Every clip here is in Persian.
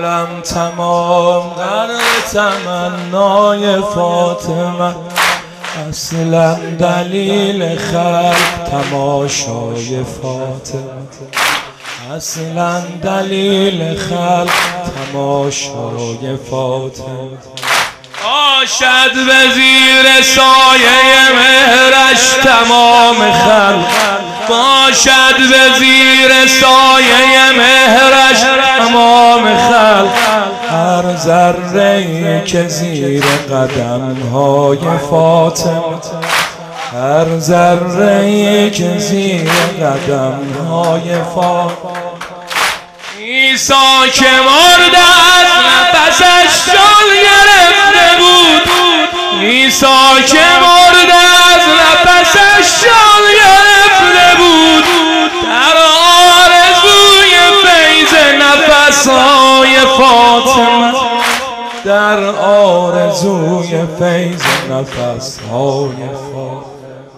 عالم تمام غرق تمنای فاطمه، اصلا دلیل خلق تماشای فاطمه، اصلا دلیل خلق تماشای فاطمه. باشد به زیر سایه مهرش تمام خلق، باشد به زیر سایه مهرش تمام خلق، هر ذره‌ای که زیر قدم‌های فاطمه، هر ذره‌ای که زیر قدم‌های فاطمه. عیسی که مرده از نفسش جان گرفته بود، عیسی که مرده از نفسش جان گرفته بود، در آرزوی فیض نفسهای فاطمه، در آرزوی فیض نفسهای فاطمه.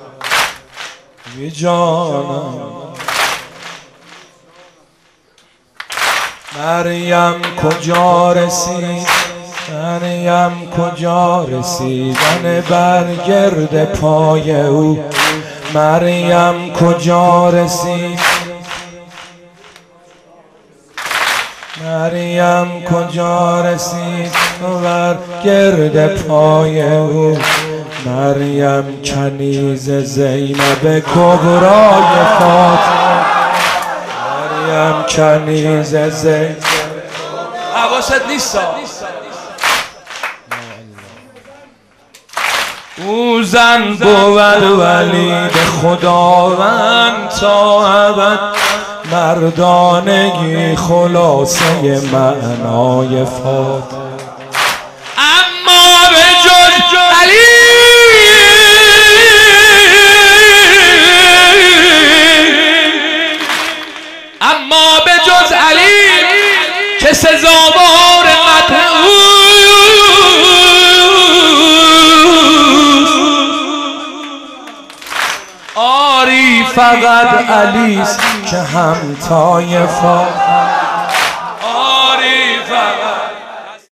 جانم مریم کجا رسید، مریم کجا رسیدن بر گرد پای او، مریم کجا رسید، مریم کجا رسید بر گرد پای او، مریم کنیز زینب کبرای فاطمه، مریم کنیز زینب. حواست نیست او زن بود ولی به خداوند تا ابد، مردانگی خلاصه معنای فاطمه. اما به جز علی اما به جز علی که سزاوار قتل آری فقط علیست که همتای فاطمه.